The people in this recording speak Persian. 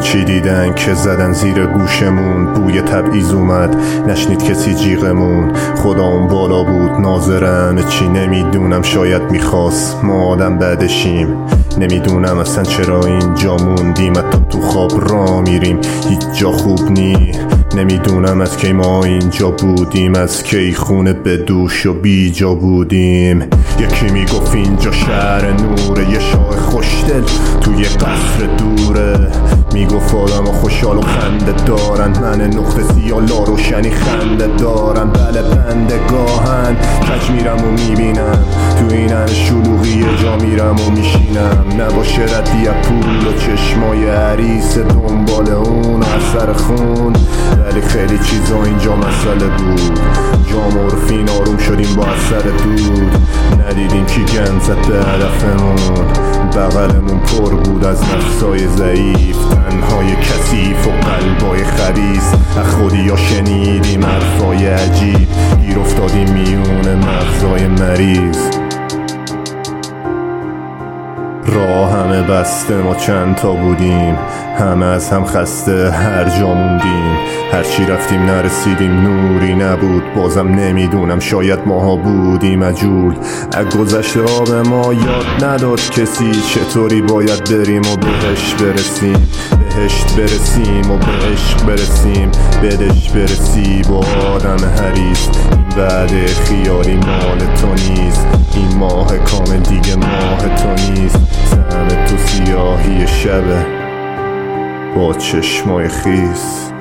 چی دیدن که زدن زیر گوشمون؟ بوی تبعیض اومد نشنید کسی جیغمون. خدا اون بالا بود ناظرم چی نمیدونم، شاید میخواست ما آدم بعدشیم. نمیدونم اصلا چرا اینجا موندیم، حتی تو خواب را میریم هیچ جا خوب نی. نمیدونم از کی ما اینجا بودیم، از کی خونه به دوش و بی جا بودیم. یکی میگفت اینجا شهر نوره، یه شاه خوشدل توی قصر دوره. میگفت آدم خوشحال و خنده دارن، من نقطه سیاه لا روشنی خنده دارن. بله بندگاهن کج میرم و میبینم، تو این همه شلوغی جا میرم و میشینم. نباشه ردی از پول و چشمای عریس دنبال اون اثر خون، ولی خیلی چیزا اینجا مسئله بود. جا مورفین آروم شدیم با اثر دود، ندیدیم کی گند زد به هدفمون. بغلمون پر بود از نفسای ضعیف، تنهای کثیف و قلبای خبیث. از خودیا شنیدیم حرفای عجیب، گیر افتادیم میون مغزای مریض. راه همه بسته ما چند تا بودیم، همه از هم خسته هر جا موندیم. هرچی رفتیم نرسیدیم، نوری نبود. بازم نمیدونم شاید ماها بودیم عجول. از گذشته ها به ما یاد نداد کسی، چطوری باید بریم و بهش برسیم. بهشت برسیم و به عشق برسیم، بدش برسی با آدم حریص. این وعده خیالی مال تو نیست، این ماه کامل دیگه ماه تو نیست. سهم تو سیاهی شبه با چشمای خیس.